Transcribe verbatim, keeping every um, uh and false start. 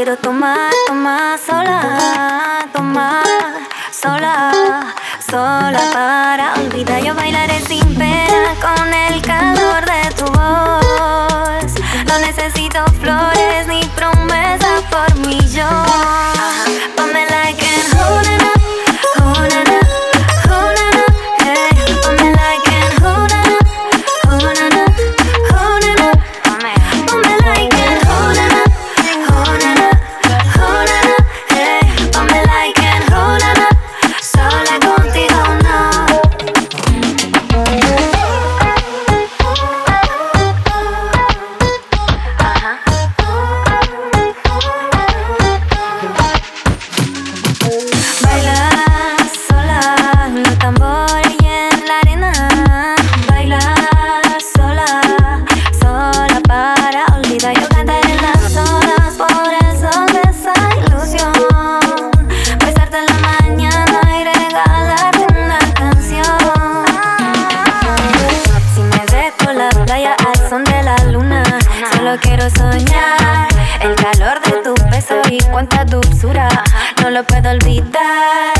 quiero tomar, tomar sola, tomar sola, sola para olvidar. Yo bailaré sin pena con el calor de tu voz. No necesito flores ni promesas por millón. Ponme like and hold it up, hold it up, hold it up, hey. Ponme like and hold it up, hold it up, hold it up. Ponme like and hold it up, hold it up, hold it up, hey. Ponme like and hold it up, sola contigo no. Baila sola, los tambores y en la arena. Baila sola, sola para olvidar. Yo cantaré las horas por el sol de esa ilusión. Besarte en la mañana y regalarte una canción. Si me ves por la playa al son de la luna, solo quiero soñar el calor de tu beso y cuánta dulzura. No lo puedo olvidar.